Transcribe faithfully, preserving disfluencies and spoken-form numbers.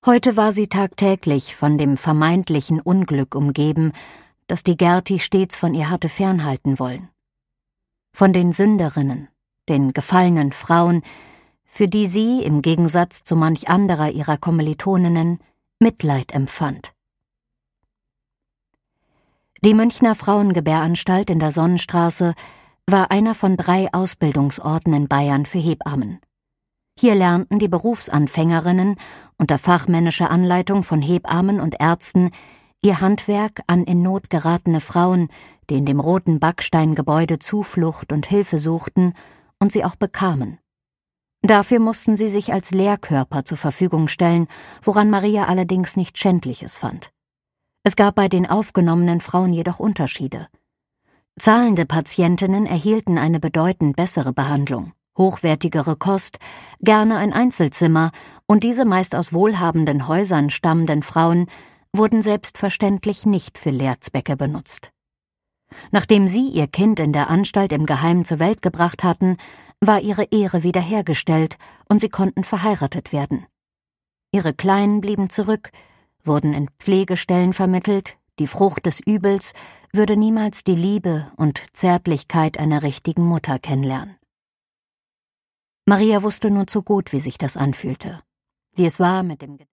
Heute war sie tagtäglich von dem vermeintlichen Unglück umgeben, das die Gerti stets von ihr hatte fernhalten wollen. Von den Sünderinnen, den gefallenen Frauen, für die sie, im Gegensatz zu manch anderer ihrer Kommilitoninnen, Mitleid empfand. Die Münchner Frauengebäranstalt in der Sonnenstraße war einer von drei Ausbildungsorten in Bayern für Hebammen. Hier lernten die Berufsanfängerinnen unter fachmännischer Anleitung von Hebammen und Ärzten ihr Handwerk an in Not geratene Frauen, die in dem roten Backsteingebäude Zuflucht und Hilfe suchten und sie auch bekamen. Dafür mussten sie sich als Lehrkörper zur Verfügung stellen, woran Maria allerdings nichts Schändliches fand. Es gab bei den aufgenommenen Frauen jedoch Unterschiede. Zahlende Patientinnen erhielten eine bedeutend bessere Behandlung, hochwertigere Kost, gerne ein Einzelzimmer, und diese meist aus wohlhabenden Häusern stammenden Frauen wurden selbstverständlich nicht für Lehrzwecke benutzt. Nachdem sie ihr Kind in der Anstalt im Geheimen zur Welt gebracht hatten, war ihre Ehre wiederhergestellt und sie konnten verheiratet werden. Ihre Kleinen blieben zurück, wurden in Pflegestellen vermittelt, die Frucht des Übels würde niemals die Liebe und Zärtlichkeit einer richtigen Mutter kennenlernen. Maria wusste nur zu gut, wie sich das anfühlte, wie es war mit dem